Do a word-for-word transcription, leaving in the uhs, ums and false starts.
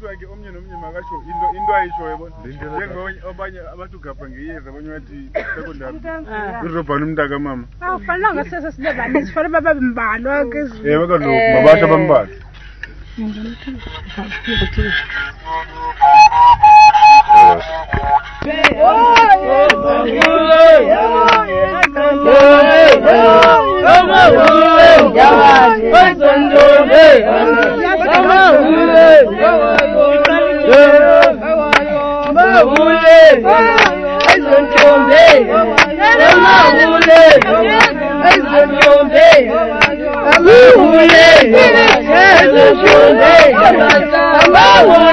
kuthiwa ke omnye nomnye makasho into into ayisho yabona njengonye abanye abantu gapha ngiyeza abanye bathi secondary uzobhala umntaka mama awufanelanga sese silebane sifanele babe mbalwa ke yebo kaloku babasha bambala Amahule,